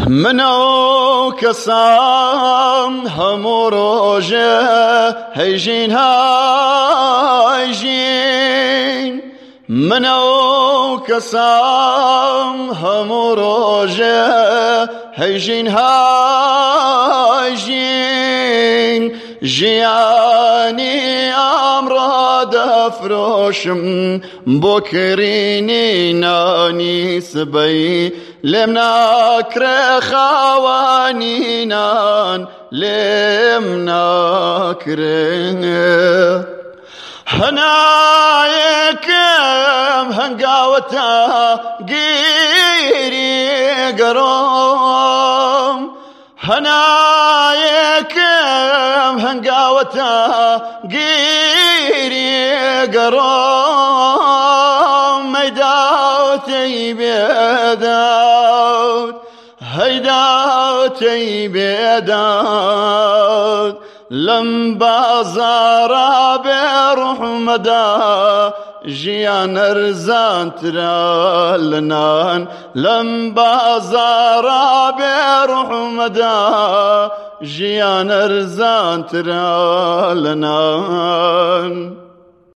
منو كسام هموروجه هيجين هايجين منو كسام هموروجه هيجين هايجين جياني أمراض أفروشم بكريني ناني سبي لمناكر خوانينان لمناكر هنايكم هنقاوتا قيري قروم هنايكم هنقاوتا قيري قروم ميداوتي بيداوت هيداوتي بيداوت لم بازارا بروح مدى جيان رزان ترالنان لم بازارا بروح مدى جيان رزان ترالنان